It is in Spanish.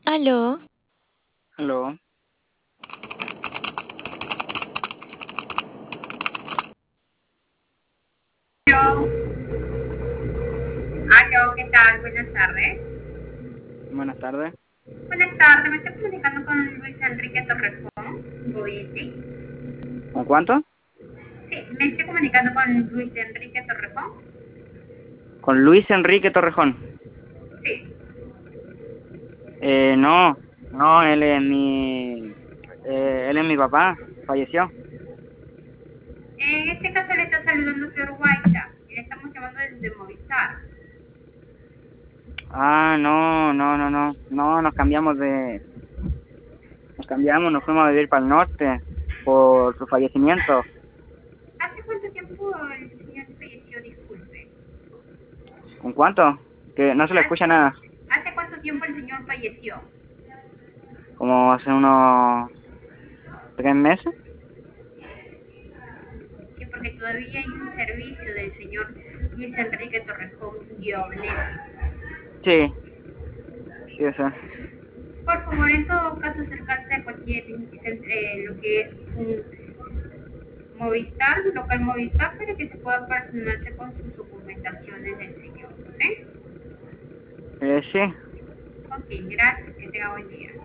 Aló, Aló, Aló, aló, ¿qué tal? Buenas tardes. buenas tardes. Buenas tardes, me estoy comunicando con Luis Enrique Torrejón, Goiti. ¿Con cuánto? Sí, me estoy comunicando con Luis Enrique Torrejón. Con Luis Enrique Torrejón. Sí. No, no, él es mi papá, falleció. En este caso le está saludando señor Guaita y le estamos llamando desde Movistar. Ah, no, no, no, no, no, nos fuimos a vivir para el norte por su fallecimiento. ¿Hace cuánto tiempo el señor falleció? Disculpe. ¿Con cuánto? Que no se le escucha ¿Hace, nada, hace cuánto tiempo el señor falleció? como hace unos 3 meses. Sí, porque todavía hay un servicio del señor Luis Enrique Torrejón Guionet. Sí, sí, eso. Por favor, en todo caso, acercarse a cualquier lo que es un Movistar, un local Movistar, para que se pueda personarse con sus documentaciones del señor. ¿Ok? Sí, Ok, gracias, que tenga buen día.